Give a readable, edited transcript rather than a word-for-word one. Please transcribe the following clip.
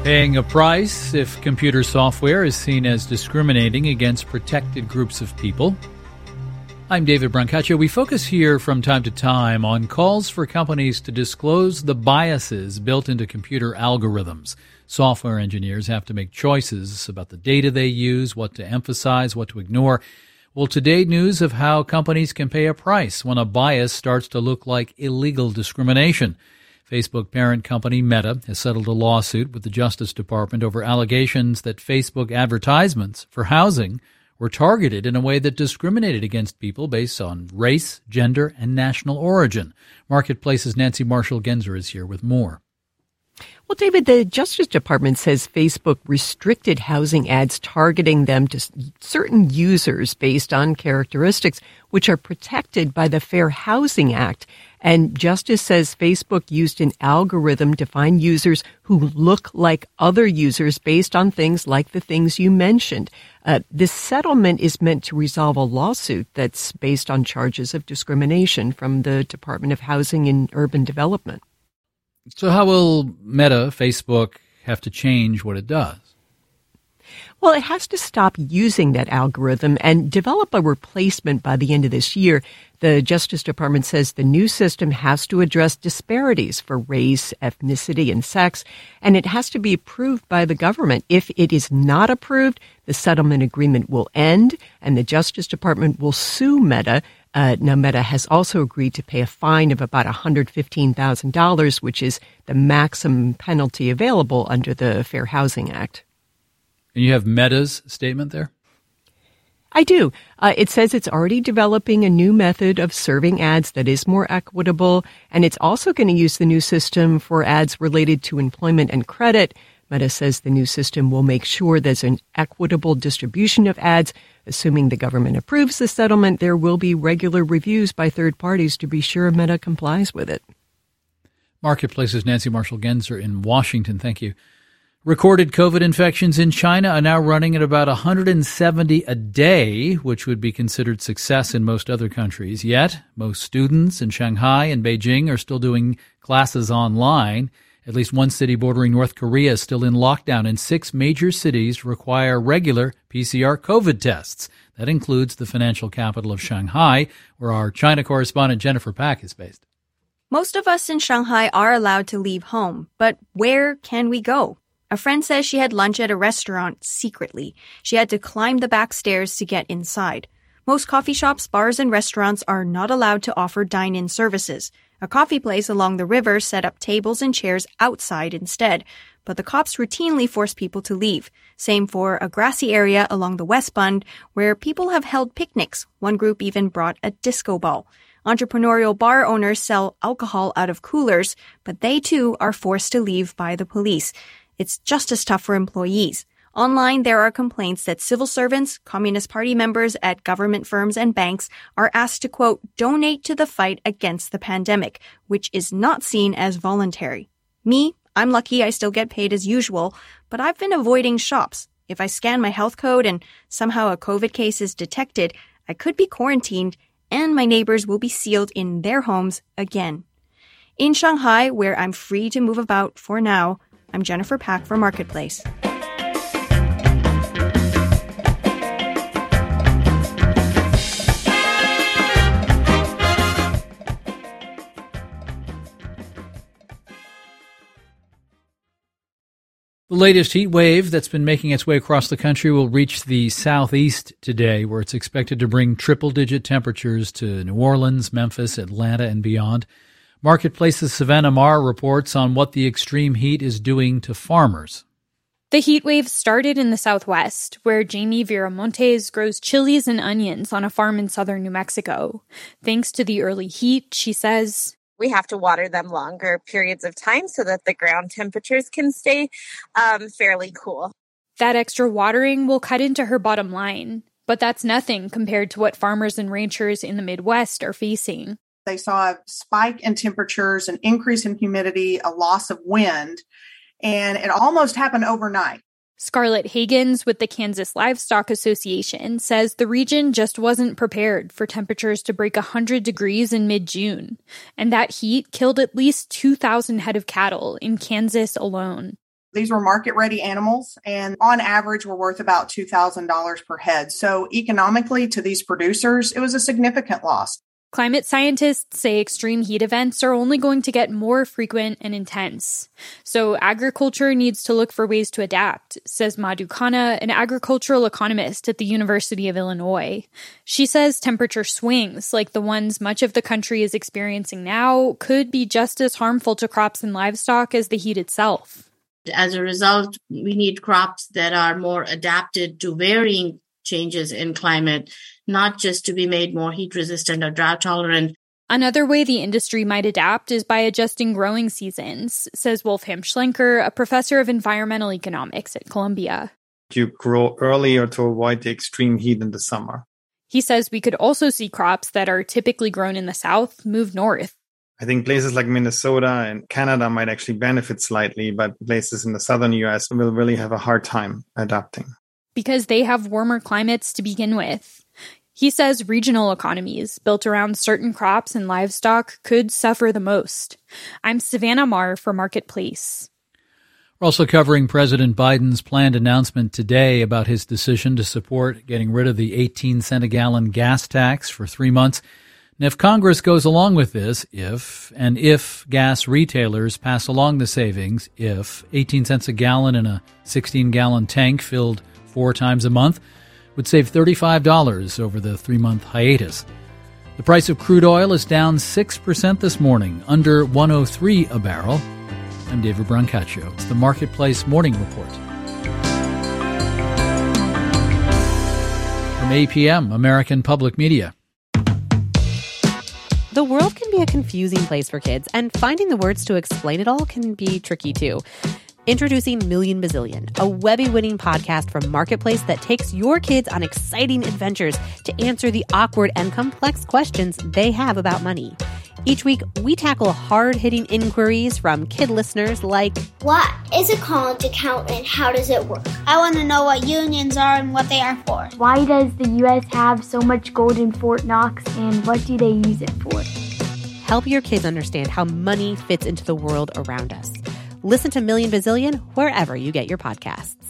Paying a price if computer software is seen as discriminating against protected groups of people. I'm David Brancaccio. We focus here from time to time on calls for companies to disclose the biases built into computer algorithms. Software engineers have to make choices about the data they use, what to emphasize, what to ignore. Well, today news of how companies can pay a price when a bias starts to look like illegal discrimination. Facebook parent company Meta has settled a lawsuit with the Justice Department over allegations that Facebook advertisements for housing were targeted in a way that discriminated against people based on race, gender, and national origin. Marketplace's Nancy Marshall-Genzer is here with more. Well, David, the Justice Department says Facebook restricted housing ads targeting them to certain users based on characteristics which are protected by the Fair Housing Act. And Justice says Facebook used an algorithm to find users who look like other users based on things like the things you mentioned. This settlement is meant to resolve a lawsuit that's based on charges of discrimination from the Department of Housing and Urban Development. So how will Meta, Facebook, have to change what it does? Well, it has to stop using that algorithm and develop a replacement by the end of this year. The Justice Department says the new system has to address disparities for race, ethnicity, and sex, and it has to be approved by the government. If it is not approved, the settlement agreement will end, and the Justice Department will sue Meta. Now, Meta has also agreed to pay a fine of about $115,000, which is the maximum penalty available under the Fair Housing Act. And you have Meta's statement there? I do. It says it's already developing a new method of serving ads that is more equitable, and it's also going to use the new system for ads related to employment and credit. Meta says the new system will make sure there's an equitable distribution of ads. Assuming the government approves the settlement, there will be regular reviews by third parties to be sure Meta complies with it. Marketplace's Nancy Marshall-Genzer in Washington. Thank you. Recorded COVID infections in China are now running at about 170 a day, which would be considered success in most other countries. Yet, most students in Shanghai and Beijing are still doing classes online. At least one city bordering North Korea is still in lockdown, and 6 major cities require regular PCR COVID tests. That includes the financial capital of Shanghai, where our China correspondent Jennifer Pack is based. Most of us in Shanghai are allowed to leave home, but where can we go? A friend says she had lunch at a restaurant secretly. She had to climb the back stairs to get inside. Most coffee shops, bars, and restaurants are not allowed to offer dine-in services. A coffee place along the river set up tables and chairs outside instead, but the cops routinely force people to leave. Same for a grassy area along the West Bund where people have held picnics. One group even brought a disco ball. Entrepreneurial bar owners sell alcohol out of coolers, but they too are forced to leave by the police. It's just as tough for employees. Online, there are complaints that civil servants, Communist Party members at government firms and banks are asked to, quote, donate to the fight against the pandemic, which is not seen as voluntary. Me, I'm lucky I still get paid as usual, but I've been avoiding shops. If I scan my health code and somehow a COVID case is detected, I could be quarantined and my neighbors will be sealed in their homes again. In Shanghai, where I'm free to move about for now, I'm Jennifer Pack for Marketplace. The latest heat wave that's been making its way across the country will reach the southeast today, where it's expected to bring triple-digit temperatures to New Orleans, Memphis, Atlanta, and beyond. Marketplace's Savannah Marr reports on what the extreme heat is doing to farmers. The heat wave started in the Southwest, where Jamie Viramontes grows chilies and onions on a farm in southern New Mexico. Thanks to the early heat, she says, we have to water them longer periods of time so that the ground temperatures can stay fairly cool. That extra watering will cut into her bottom line, but that's nothing compared to what farmers and ranchers in the Midwest are facing. They saw a spike in temperatures, an increase in humidity, a loss of wind, and it almost happened overnight. Scarlett Higgins with the Kansas Livestock Association says the region just wasn't prepared for temperatures to break 100 degrees in mid-June, and that heat killed at least 2,000 head of cattle in Kansas alone. These were market-ready animals, and on average were worth about $2,000 per head. So economically, to these producers, it was a significant loss. Climate scientists say extreme heat events are only going to get more frequent and intense. So agriculture needs to look for ways to adapt, says Madhu Khanna, an agricultural economist at the University of Illinois. She says temperature swings, like the ones much of the country is experiencing now, could be just as harmful to crops and livestock as the heat itself. As a result, we need crops that are more adapted to varying changes in climate, not just to be made more heat resistant or drought tolerant. Another way the industry might adapt is by adjusting growing seasons, says Wolfram Schlenker, a professor of environmental economics at Columbia. You grow earlier to avoid the extreme heat in the summer. He says we could also see crops that are typically grown in the South move north. I think places like Minnesota and Canada might actually benefit slightly, but places in the southern U.S. will really have a hard time adapting. Because they have warmer climates to begin with. He says regional economies built around certain crops and livestock could suffer the most. I'm Savannah Marr for Marketplace. We're also covering President Biden's planned announcement today about his decision to support getting rid of the 18-cent-a-gallon gas tax for 3 months. And if Congress goes along with this, if gas retailers pass along the savings, if 18 cents a gallon in a 16-gallon tank filled 4 times a month would save $35 over the 3-month hiatus. The price of crude oil is down 6% this morning, under $103 a barrel. I'm David Brancaccio. It's the Marketplace Morning Report. From APM, American Public Media. The world can be a confusing place for kids, and finding the words to explain it all can be tricky too. Introducing Million Bazillion, a Webby-winning podcast from Marketplace that takes your kids on exciting adventures to answer the awkward and complex questions they have about money. Each week, we tackle hard-hitting inquiries from kid listeners like, what is a college account and how does it work? I want to know what unions are and what they are for. Why does the U.S. have so much gold in Fort Knox and what do they use it for? Help your kids understand how money fits into the world around us. Listen to Million Bazillion wherever you get your podcasts.